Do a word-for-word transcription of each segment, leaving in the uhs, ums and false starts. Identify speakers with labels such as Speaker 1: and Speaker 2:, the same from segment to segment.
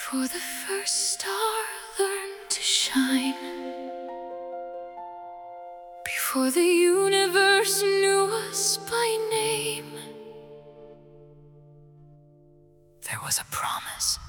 Speaker 1: Before the first star learned to shine, before the universe knew us by name, there was a promise.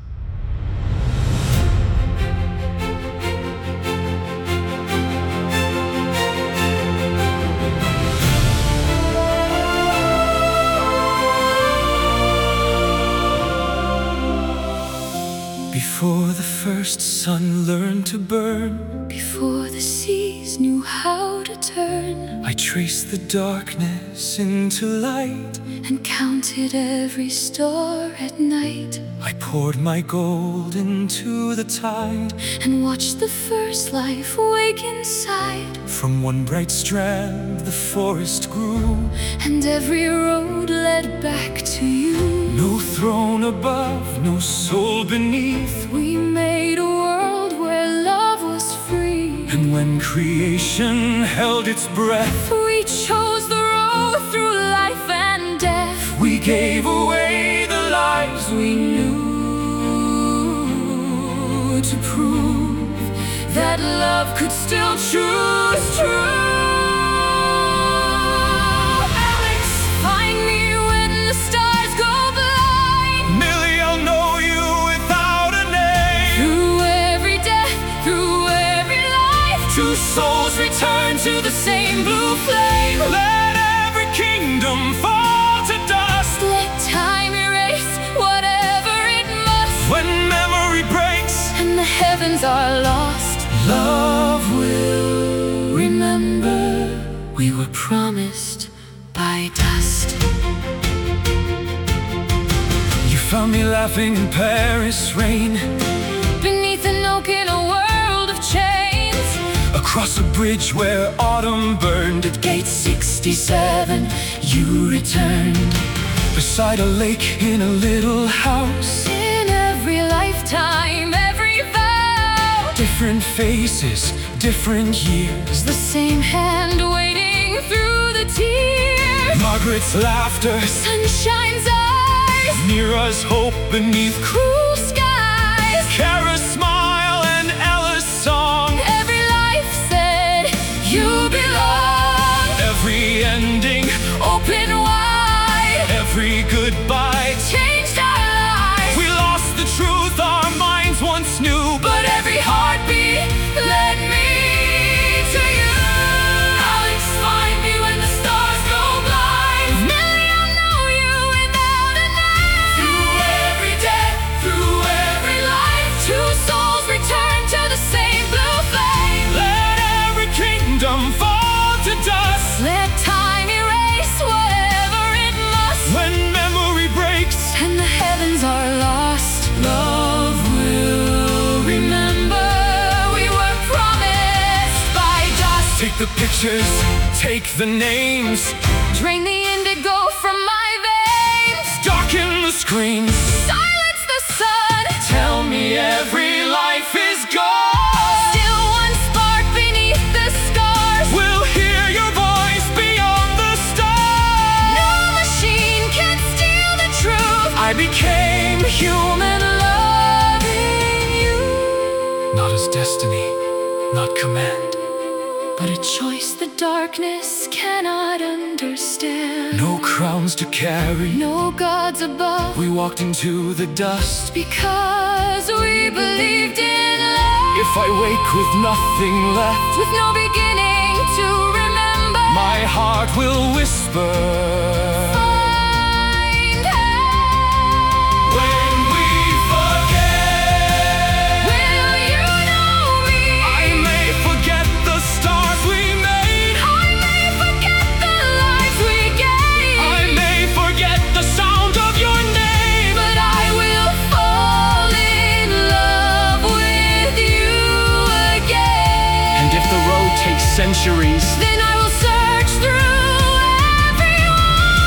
Speaker 2: Before the first sun learned to burn,
Speaker 1: before the seas knew how to turn,
Speaker 2: I traced the darkness into light
Speaker 1: and counted every star at night.
Speaker 2: I poured my gold into the tide
Speaker 1: and watched the first life wake inside.
Speaker 2: From one bright strand the forest grew,
Speaker 1: and every road led back to you.
Speaker 2: No throne above, no soul beneath.
Speaker 1: We made a world where love was free.
Speaker 2: And when creation held its breath,
Speaker 1: we chose the road through life and death.
Speaker 2: We gave away the lives we knew to prove
Speaker 1: that love could still choose true.
Speaker 2: Two souls return to the same blue flame. Let every kingdom fall to dust.
Speaker 1: Let time erase whatever it must.
Speaker 2: When memory breaks
Speaker 1: and the heavens are lost,
Speaker 2: love will
Speaker 1: remember we were promised by dust.
Speaker 2: You found me laughing in Paris rain,
Speaker 1: beneath an oak in a world of change.
Speaker 2: Across a bridge where autumn burned, at gate sixty-seven you returned. Beside a lake in a little house,
Speaker 1: in every lifetime, every vow.
Speaker 2: Different faces, different years,
Speaker 1: the same hand waiting through the tears.
Speaker 2: Margaret's laughter,
Speaker 1: sunshine's eyes,
Speaker 2: near us hope beneath
Speaker 1: cruel skies.
Speaker 2: Kara's smile and Ella's song,
Speaker 1: you belong.
Speaker 2: Every ending
Speaker 1: open wide,
Speaker 2: every goodbye
Speaker 1: changed our lives.
Speaker 2: We lost the truth our minds once knew,
Speaker 1: but every heartbeat led me to you. Alex, find me when the stars go blind. Millie, I'll know you without a name.
Speaker 2: Through every day, through every life,
Speaker 1: two souls return to the same blue flame.
Speaker 2: Let every kingdom fall to dust.
Speaker 1: Let time erase whatever it must.
Speaker 2: When memory breaks
Speaker 1: and the heavens are lost,
Speaker 2: love will
Speaker 1: remember we were promised by dust.
Speaker 2: Take the pictures, take the names,
Speaker 1: drain the indigo from my veins.
Speaker 2: Darken the screens,
Speaker 1: silence the sun.
Speaker 2: Tell me every life is gone. I became
Speaker 1: human, loving you.
Speaker 2: Not as destiny, not command,
Speaker 1: but a choice the darkness cannot understand.
Speaker 2: No crowns to carry,
Speaker 1: no gods above.
Speaker 2: We walked into the dust
Speaker 1: because we believed in love.
Speaker 2: If I wake with nothing left,
Speaker 1: with no beginning to remember,
Speaker 2: my heart will whisper,
Speaker 1: centuries. Then I will search through everyone.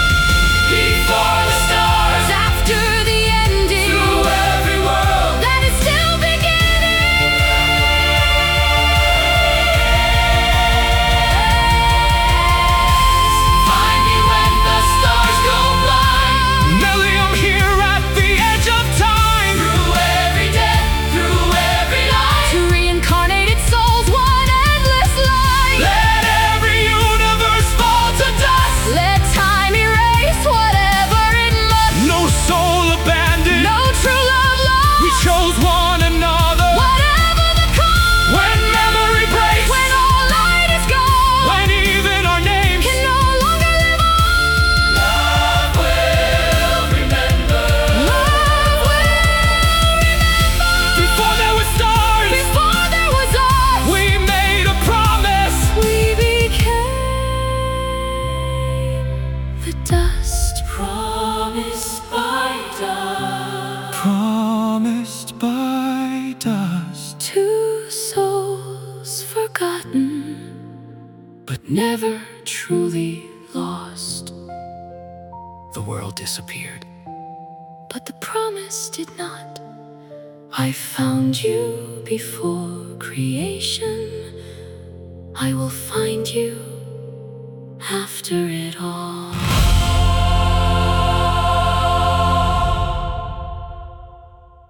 Speaker 1: Promised by dust.
Speaker 2: Promised by dust.
Speaker 1: Two souls forgotten, but never truly lost.
Speaker 2: The world disappeared.
Speaker 1: But the promise did not. I found you before creation. I will find you after it all.